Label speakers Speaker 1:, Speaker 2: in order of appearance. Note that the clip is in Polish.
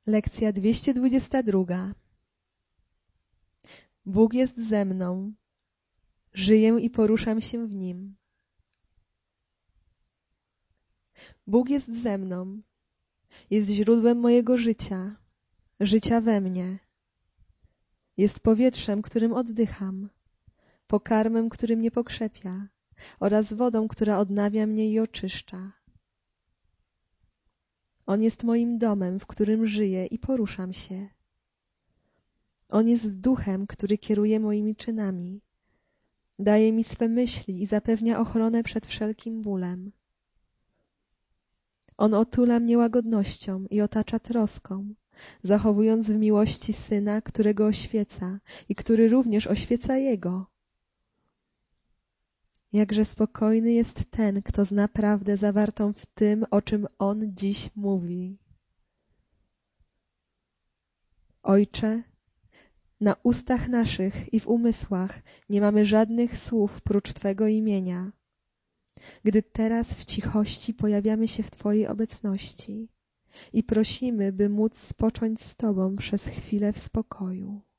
Speaker 1: Lekcja 222. Bóg jest ze mną. Żyję i poruszam się w Nim. Bóg jest ze mną. Jest źródłem mojego życia, życia we mnie. Jest powietrzem, którym oddycham, pokarmem, który mnie pokrzepia oraz wodą, która odnawia mnie i oczyszcza. On jest moim domem, w którym żyję i poruszam się. On jest duchem, który kieruje moimi czynami. Daje mi swe myśli i zapewnia ochronę przed wszelkim bólem. On otula mnie łagodnością i otacza troską, zachowując w miłości Syna, którego oświeca i który również oświeca Jego. Jakże spokojny jest ten, kto zna prawdę zawartą w tym, o czym On dziś mówi. Ojcze, na ustach naszych i w umysłach nie mamy żadnych słów prócz Twego imienia, gdy teraz w cichości pojawiamy się w Twojej obecności i prosimy, by móc spocząć z Tobą przez chwilę w spokoju.